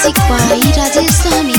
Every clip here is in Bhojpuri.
Music by Rajesh Sahni.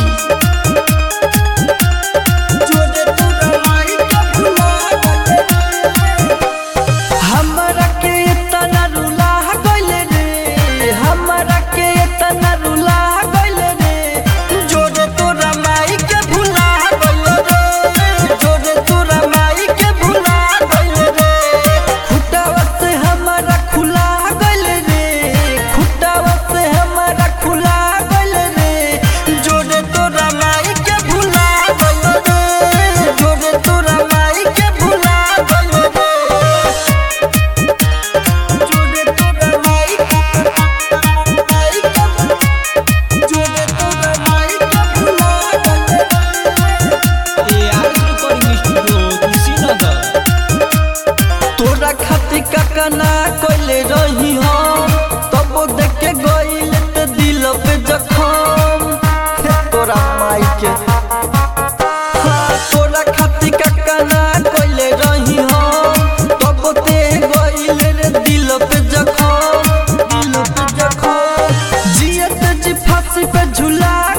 ना कोइले रही हम तब देख के गइल त दिल पे जखम तोरा माई के तोरा खाती काका ना कोइले रही हम तब ते गइल रे दिल पे जखम जियत जी फांसी पे झूला